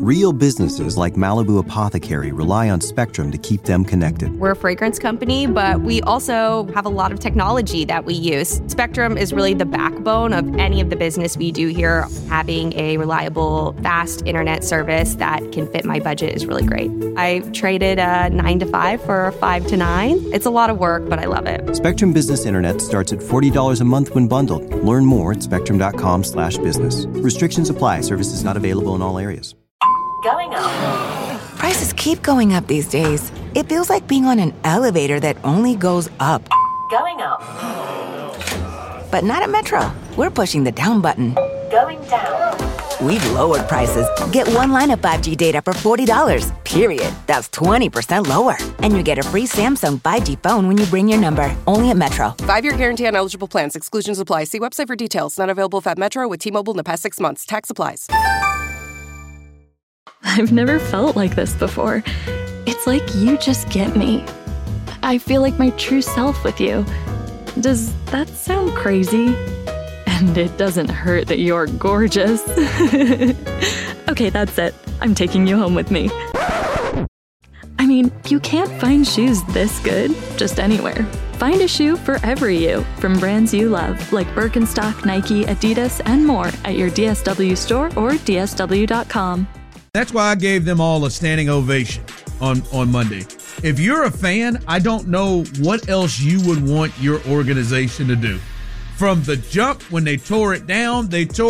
Real businesses like Malibu Apothecary rely on Spectrum to keep them connected. We're a fragrance company, but we also have a lot of technology that we use. Spectrum is really the backbone of any of the business we do here. Having a reliable, fast internet service that can fit my budget is really great. I traded a 9 to 5 for a 5 to 9. It's a lot of work, but I love it. Spectrum Business Internet starts at $40 a month when bundled. Learn more at spectrum.com/business. Restrictions apply. Services not available in all areas. Going up. Prices keep going up these days. It feels like being on an elevator that only goes up. Going up. But not at Metro. We're pushing the down button. Going down. We've lowered prices. Get one line of 5G data for $40, period. That's 20% lower. And you get a free Samsung 5G phone when you bring your number. Only at Metro. 5-year guarantee on eligible plans. Exclusions apply. See website for details. Not available at Metro with T-Mobile in the past 6 months. Tax applies. I've never felt like this before. It's like you just get me. I feel like my true self with you. Does that sound crazy? And it doesn't hurt that you're gorgeous. Okay, that's it. I'm taking you home with me. I mean, you can't find shoes this good just anywhere. Find a shoe for every you, from brands you love, like Birkenstock, Nike, Adidas, and more at your DSW store or DSW.com. That's why I gave them all a standing ovation on Monday. If you're a fan, I don't know what else you would want your organization to do. From the jump, when they tore it down,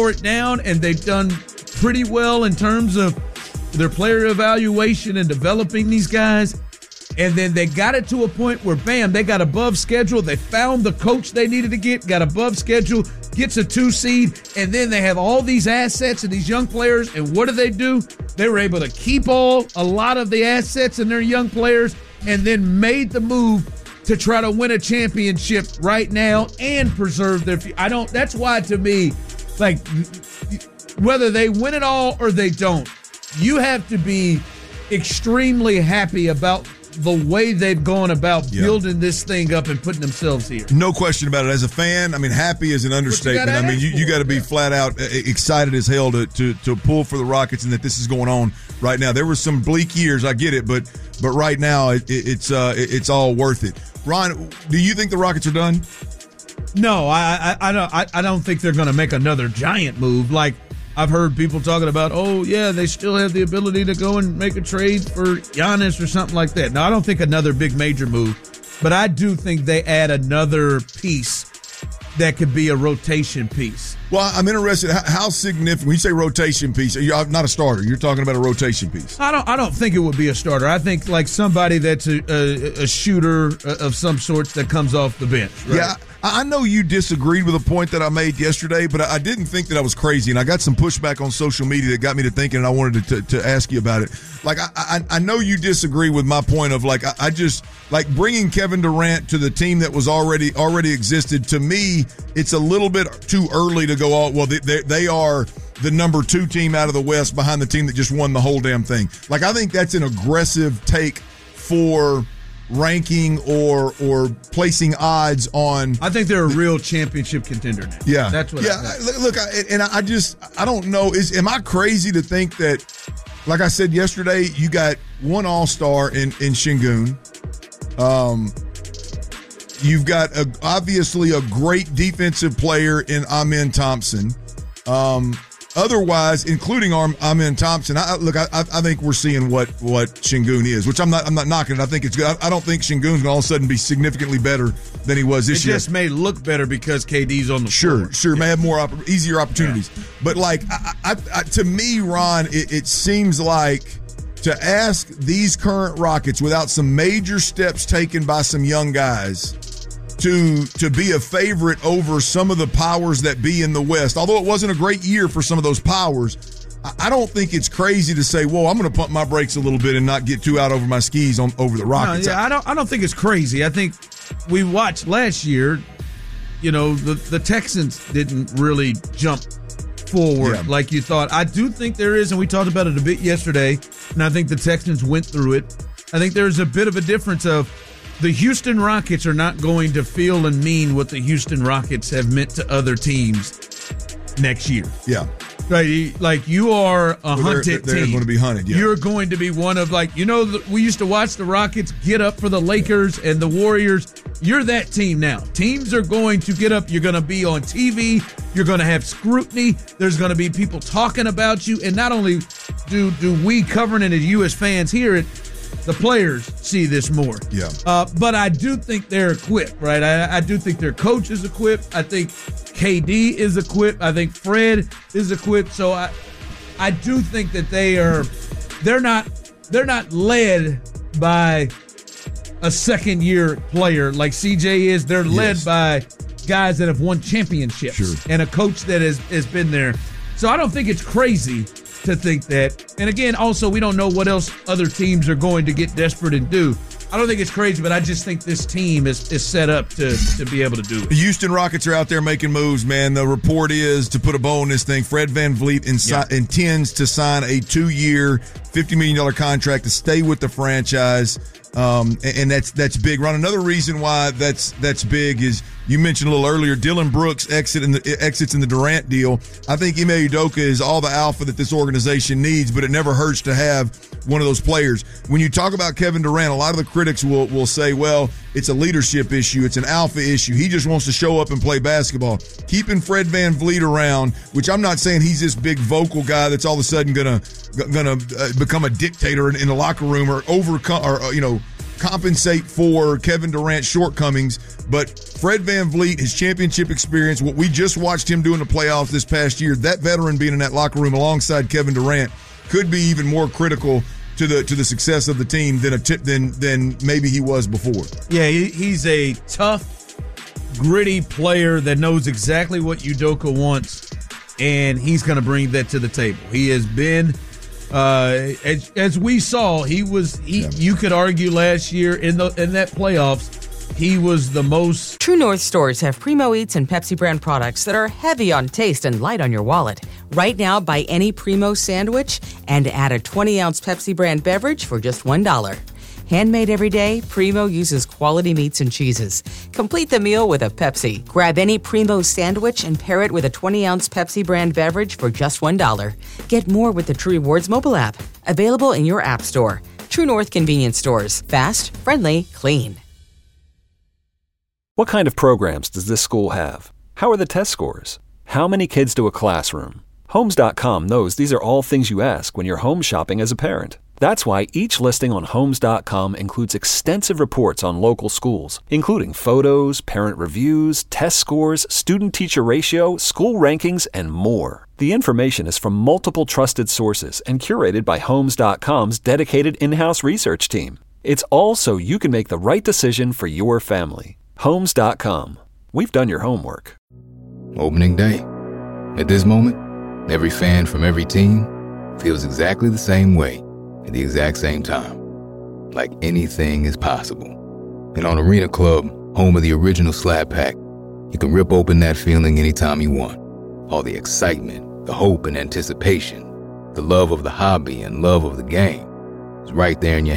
and they've done pretty well in terms of their player evaluation and developing these guys. And then they got it to a point where, bam, they got above schedule. They found the coach they needed to get, got above schedule, gets a 2 seed, and then they have all these assets and these young players. And what do? They were able to keep a lot of the assets and their young players, and then made the move to try to win a championship right now and preserve their future. That's why, to me, like, whether they win it all or they don't, you have to be extremely happy about the way they've gone about building this thing up and putting themselves here. No question about it. As a fan, I mean, happy is an understatement. I mean, you got to be flat out excited as hell to pull for the Rockets and that this is going on right now. There were some bleak years, I get it, but right now it's all worth it. Ron, do you think the Rockets are done? No, I don't think they're going to make another giant move. Like, I've heard people talking about, they still have the ability to go and make a trade for Giannis or something like that. No, I don't think another big major move, but I do think they add another piece that could be a rotation piece. Well, I'm interested. How significant? When you say rotation piece, you're not a starter. You're talking about a rotation piece. I don't think it would be a starter. I think like somebody that's a shooter of some sorts that comes off the bench. Right? Yeah, I know you disagreed with a point that I made yesterday, but I didn't think that I was crazy, and I got some pushback on social media that got me to thinking, and I wanted to ask you about it. Like, I know you disagree with my point of, like, I just, like, bringing Kevin Durant to the team that was already existed, to me, it's a little bit too early to go all, well, they are the number 2 team out of the West behind the team that just won the whole damn thing. Like, I think that's an aggressive take for ranking or placing odds on. I think they're a real championship contender now. Yeah, that's what. Yeah, look, I don't know. Am I crazy to think that? Like I said yesterday, you got one All-Star in Şengün. You've got obviously a great defensive player in Amen Thompson. Otherwise, including Amen Thompson, I think we're seeing what Şengün is, which I'm not knocking it. I think it's good. I don't think Şengün's going to all of a sudden be significantly better than he was this year. It just may look better because KD's on the floor. Sure, may have more easier opportunities. Yeah. But like, I to me, Ron, it seems like to ask these current Rockets without some major steps taken by some young guys to be a favorite over some of the powers that be in the West. Although it wasn't a great year for some of those powers, I don't think it's crazy to say, "Whoa, I'm going to pump my brakes a little bit and not get too out over my skis over the Rockets." No, yeah, I don't think it's crazy. I think we watched last year. You know, the Texans didn't really jump forward like you thought. I do think there is, and we talked about it a bit yesterday, and I think the Texans went through it. I think there's a bit of a difference of the Houston Rockets are not going to feel and mean what the Houston Rockets have meant to other teams next year. Yeah. Right, like you are a hunted they're team. going to be hunted. Yeah. You're going to be one of we used to watch the Rockets get up for the Lakers and the Warriors. You're that team now. Teams are going to get up. You're going to be on TV. You're going to have scrutiny. There's going to be people talking about you. And not only do we covering it as you as fans hear it, the players see this more. Yeah. But I do think they're equipped, right? I do think their coach is equipped. I think KD is equipped. I think Fred is equipped. So I do think that they're not led by a second-year player like CJ is. They're led by guys that have won championships and a coach that has been there. So I don't think it's crazy to think that. And again, also, we don't know what else other teams are going to get desperate and do. I don't think it's crazy, but I just think this team is set up to be able to do it. The Houston Rockets are out there making moves, man. The report is, to put a bow on this thing, Fred VanVleet intends to sign a 2-year, $50 million contract to stay with the franchise. And that's big. Ron, another reason why that's big is you mentioned a little earlier, Dylan Brooks exits in the Durant deal. I think Ime Udoka is all the alpha that this organization needs, but it never hurts to have one of those players. When you talk about Kevin Durant, a lot of the critics will say, well, it's a leadership issue. It's an alpha issue. He just wants to show up and play basketball. Keeping Fred VanVleet around, which I'm not saying he's this big vocal guy that's all of a sudden gonna become a dictator in the locker room or overcome or compensate for Kevin Durant's shortcomings, but Fred VanVleet, his championship experience, what we just watched him do in the playoffs this past year, that veteran being in that locker room alongside Kevin Durant could be even more critical to the success of the team than maybe he was before. Yeah, he's a tough, gritty player that knows exactly what Udoka wants, and he's going to bring that to the table. He has been, as we saw, you could argue last year in that playoffs, he was the most. True North stores have Primo Eats and Pepsi brand products that are heavy on taste and light on your wallet. Right now, buy any Primo sandwich and add a 20-ounce Pepsi brand beverage for just $1. Handmade every day, Primo uses quality meats and cheeses. Complete the meal with a Pepsi. Grab any Primo sandwich and pair it with a 20-ounce Pepsi brand beverage for just $1. Get more with the True Rewards mobile app. Available in your app store. True North convenience stores. Fast, friendly, clean. What kind of programs does this school have? How are the test scores? How many kids to a classroom? Homes.com knows these are all things you ask when you're home shopping as a parent. That's why each listing on Homes.com includes extensive reports on local schools, including photos, parent reviews, test scores, student-teacher ratio, school rankings, and more. The information is from multiple trusted sources and curated by Homes.com's dedicated in-house research team. It's all so you can make the right decision for your family. Homes.com. We've done your homework. Opening day. At this moment, every fan from every team feels exactly the same way at the exact same time. Like anything is possible. And on Arena Club, home of the original Slab Pack, you can rip open that feeling anytime you want. All the excitement, the hope and anticipation, the love of the hobby and love of the game is right there in your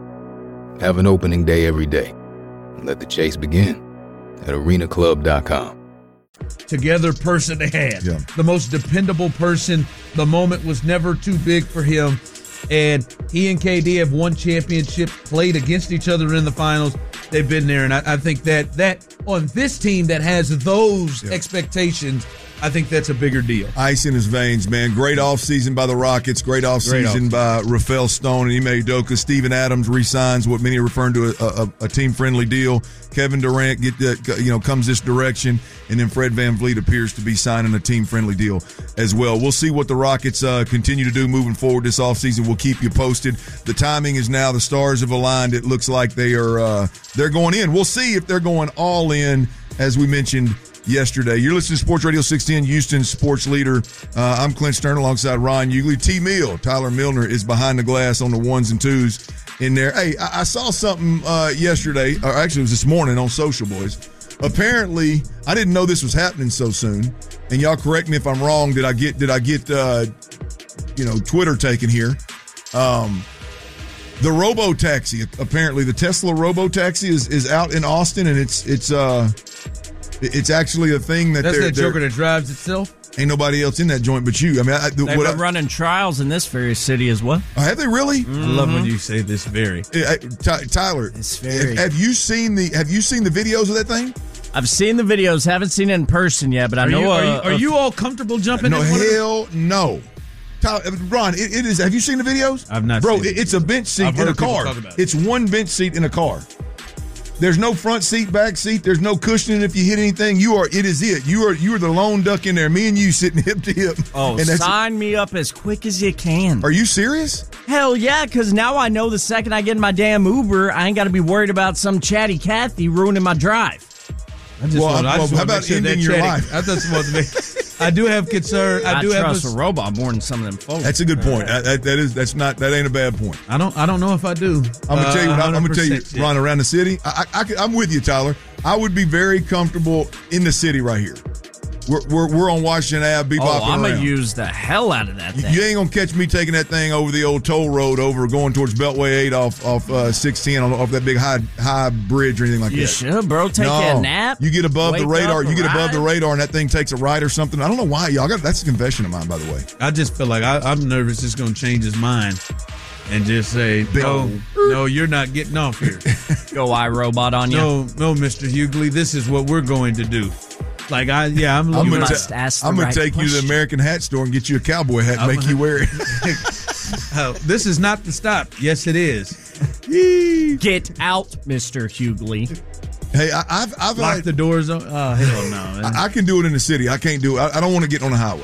hand. Have an opening day every day. Let the chase begin at arenaclub.com. Together person to have. Yeah. The most dependable person. The moment was never too big for him. And he and KD have won championships, played against each other in the finals. They've been there. And I think that on this team that has those expectations, I think that's a bigger deal. Ice in his veins, man. Great offseason by the Rockets. Great offseason by Rafael Stone and Ime Udoka. Steven Adams re-signs what many are referring to a team-friendly deal. Kevin Durant comes this direction, and then Fred VanVleet appears to be signing a team-friendly deal as well. We'll see what the Rockets continue to do moving forward this offseason. We'll keep you posted. The timing is now. The stars have aligned. It looks like they're going in. We'll see if they're going all in, as we mentioned yesterday. You're listening to Sports Radio 610, Houston's sports leader. I'm Clint Stern alongside Ron Ugley. T. Mill, Tyler Milner, is behind the glass on the ones and twos in there. Hey, I saw something yesterday, or actually it was this morning on Social Boys. Apparently, I didn't know this was happening so soon. And y'all correct me if I'm wrong. Did I get Twitter taken here? The robo-taxi, apparently the Tesla robo-taxi is out in Austin, and it's It's actually a thing that that's that Joker that drives itself. Ain't nobody else in that joint but you. I mean, they've been running trials in this very city as well. Oh, have they really? I love when you say this very. Tyler, it's very. Have you seen the videos of that thing? I've seen the videos, haven't seen it in person yet, but I know. Are you all comfortable jumping? No, hell no. Tyler, Ron, it is. Have you seen the videos? I've not. Bro, seen it's a bench seat in a car. It's one bench seat in a car. There's no front seat, back seat. There's no cushioning if you hit anything. It is it. You are the lone duck in there. Me and you sitting hip to hip. Oh, and sign me up as quick as you can. Are you serious? Hell yeah, because now I know the second I get in my damn Uber, I ain't got to be worried about some chatty Cathy ruining my drive. How about ending your life? I do have concern. I trust a robot more than some of them folks. That's a good point. That ain't a bad point. I don't know if I do. I'm gonna tell you. I'm gonna tell you, Ron. Around the city, I'm with you, Tyler. I would be very comfortable in the city right here. We're on Washington Ave, bebopping I'm around. gonna use the hell out of that thing. You ain't gonna catch me taking that thing over the old toll road going towards Beltway 8 off 610 off that big high bridge or anything like that. You should, bro. Take a nap. You get above the radar. You get above the radar, and that thing takes a right or something. I don't know why, y'all. That's a confession of mine, by the way. I just feel like I'm nervous it's gonna change his mind and just say, no, you're not getting off here. Go iRobot on you. No, Mr. Hughley, this is what we're going to do. Like I'm gonna take you to the American Hat store and get you a cowboy hat and make you wear it. This is not the stop. Yes, it is. Get out, Mr. Hughley. Hey, I've locked the doors. Oh hell no! I can do it in the city. I can't do it. I don't want to get on the highway.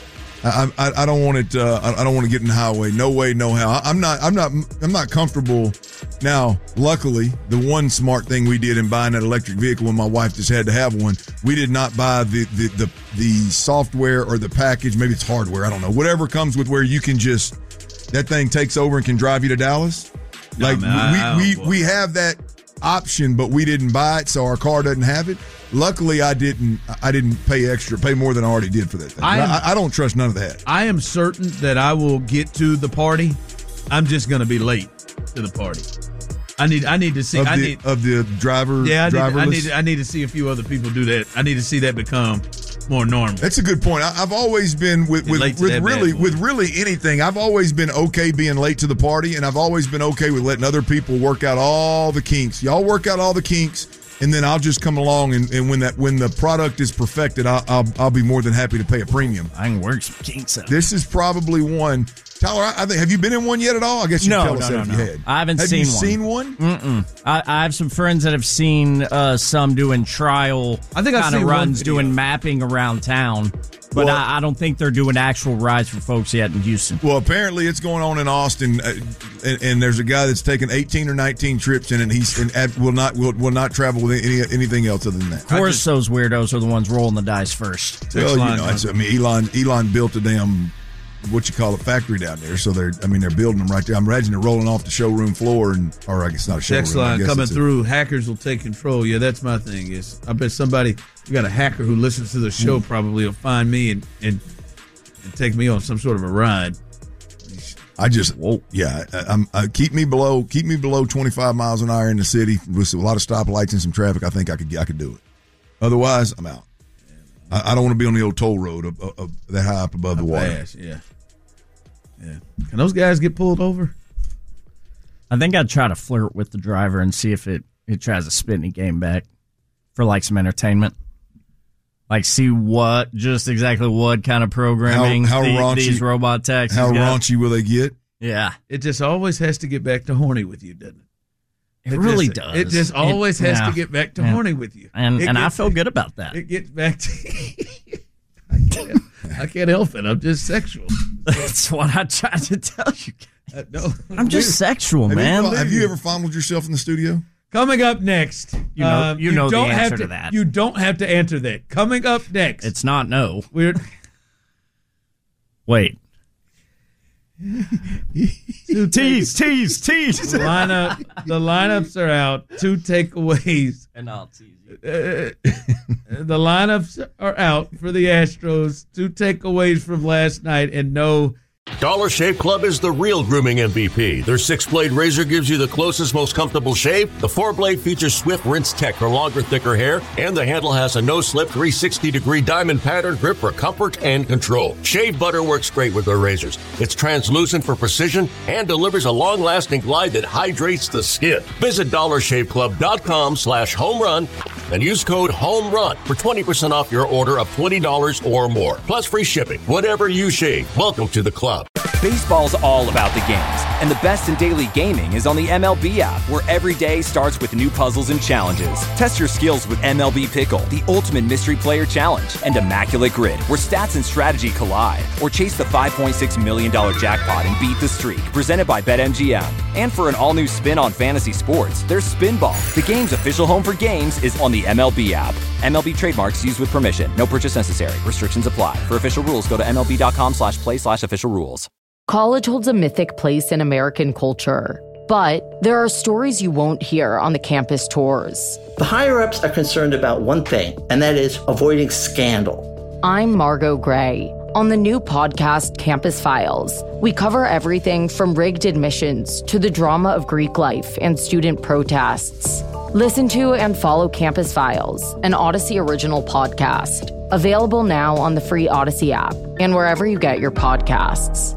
I don't want it. I don't want to get in the highway. No way, no how. I'm not comfortable. Now, luckily, the one smart thing we did in buying that electric vehicle when my wife just had to have one, we did not buy the software or the package. Maybe it's hardware. I don't know. Whatever comes with where you can just that thing takes over and can drive you to Dallas. We have that option, but we didn't buy it, so our car doesn't have it. Luckily, I didn't pay more than I already did for that thing. I don't trust none of that. I am certain that I will get to the party. I'm just going to be late to the party. I need to see of the driver. Yeah, I need to see a few other people do that. I need to see that become more normal. That's a good point. I've always been with really anything. I've always been okay being late to the party, and I've always been okay with letting other people work out all the kinks. Y'all work out all the kinks, and then I'll just come along and when the product is perfected, I'll be more than happy to pay a premium. I can work some kinks out. This is probably one. Tyler, I think, have you been in one yet at all? I guess you can tell us if you had. I haven't seen one. Have you seen one? Mm-mm. I have some friends that have seen some doing trial kind of runs, doing mapping around town. But I don't think they're doing actual rides for folks yet in Houston. Well, apparently it's going on in Austin, and there's a guy that's taken 18 or 19 trips in it, and will not travel with anything else other than that. Of course, those weirdos are the ones rolling the dice first. Well, Elon built a damn factory down there. So they're building them right there. I'm imagining they're rolling off the showroom floor, or I guess not a showroom. Text line coming through. Hackers will take control. Yeah, that's my thing. I bet you got a hacker who listens to the show probably will find me and take me on some sort of a ride. Keep me below 25 miles an hour in the city with a lot of stoplights and some traffic. I think I could do it. Otherwise, I'm out. I don't want to be on the old toll road that high up above the water. Fast, yeah. Can those guys get pulled over? I think I'd try to flirt with the driver and see if it tries to spit any game back for like some entertainment. Like see just exactly what kind of programming these robot taxis got. Raunchy will they get? Yeah. It just always has to get back to horny with you, doesn't it? It really does. It just always has to get back to horny with you. And I feel good about that. It gets back to I can't help it. I'm just sexual. That's what I tried to tell you guys. No, I'm just sexual, man. Have you ever fondled yourself in the studio? Coming up next. You know the answer to that. You don't have to answer that. Coming up next. It's not no. Weird. Wait. Tease. The lineups are out. 2 takeaways. And I'll tease you. The lineups are out for the Astros. 2 takeaways from last night. And no, Dollar Shave Club is the real grooming MVP. Their 6-blade razor gives you the closest, most comfortable shave. The 4-blade features Swift Rinse Tech for longer, thicker hair, and the handle has a no-slip 360-degree diamond pattern grip for comfort and control. Shave butter works great with their razors. It's translucent for precision and delivers a long-lasting glide that hydrates the skin. Visit DollarShaveClub.com/homerun and use code HOMERUN for 20% off your order of $20 or more. Plus free shipping. Whatever you shave, welcome to the club. Baseball's all about the games, and the best in daily gaming is on the MLB app, where every day starts with new puzzles and challenges. Test your skills with MLB Pickle, the ultimate mystery player challenge, and Immaculate Grid, where stats and strategy collide. Or chase the $5.6 million jackpot and beat the streak, presented by BetMGM. And for an all-new spin on fantasy sports, there's Spinball. The game's official home for games is on the MLB app. MLB trademarks used with permission. No purchase necessary. Restrictions apply. For official rules, go to MLB.com/play/official rules. College holds a mythic place in American culture, but there are stories you won't hear on the campus tours. The higher-ups are concerned about one thing, and that is avoiding scandal. I'm Margot Gray. On the new podcast, Campus Files, we cover everything from rigged admissions to the drama of Greek life and student protests. Listen to and follow Campus Files, an Odyssey original podcast. Available now on the free Odyssey app and wherever you get your podcasts.